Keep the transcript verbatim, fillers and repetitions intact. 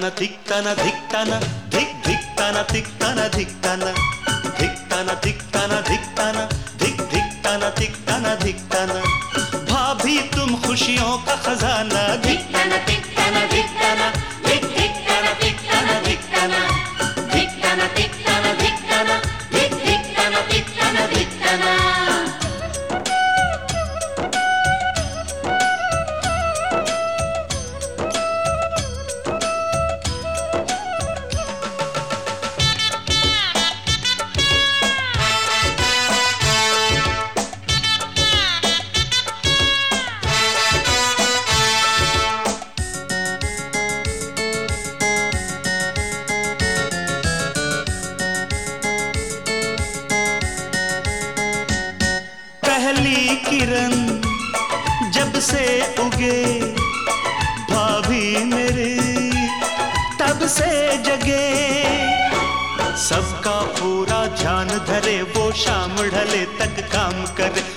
धिक्ताना धिक्ताना धिक धिक्ताना धिक्ताना धिक्ताना धिक्ताना धिक्ताना धिक्ताना धिक धिक्ताना धिक्ताना धिक्ताना। भाभी तुम खुशियों का खजाना, धिक्ताना धिक्ताना धिक्ताना धिक धिक्ताना धिक्ताना धिक्ताना धिक्ताना धिक्ताना धिक्ताना धिक धिक्ताना धिक्ताना धिक्ताना। पहली किरण जब से उगे भाभी मेरी तब से जगे। सबका पूरा ध्यान धरे वो शाम ढले तक काम करे,